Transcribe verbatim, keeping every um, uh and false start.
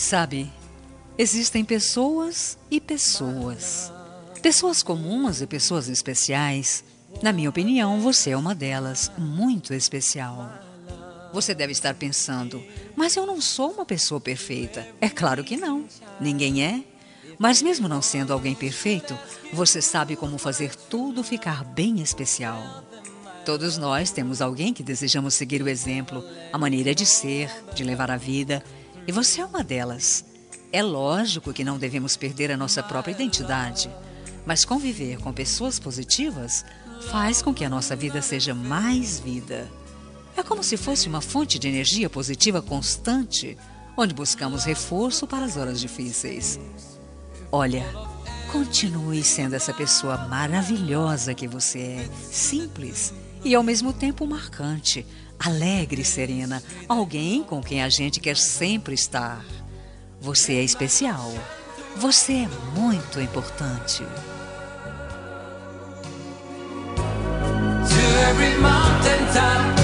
Sabe, existem pessoas e pessoas. Pessoas comuns e pessoas especiais. Na minha opinião, você é uma delas, muito especial. Você deve estar pensando, mas eu não sou uma pessoa perfeita. É claro que não. Ninguém é. Mas mesmo não sendo alguém perfeito, você sabe como fazer tudo ficar bem especial. Todos nós temos alguém que desejamos seguir o exemplo, a maneira de ser, de levar a vida, e você é uma delas. É lógico que não devemos perder a nossa própria identidade, mas conviver com pessoas positivas faz com que a nossa vida seja mais vida. É como se fosse uma fonte de energia positiva constante, onde buscamos reforço para as horas difíceis. Olha, continue sendo essa pessoa maravilhosa que você é, simples e ao mesmo tempo marcante, alegre e serena, alguém com quem a gente quer sempre estar. Você é especial. Você é muito importante. To every mountain top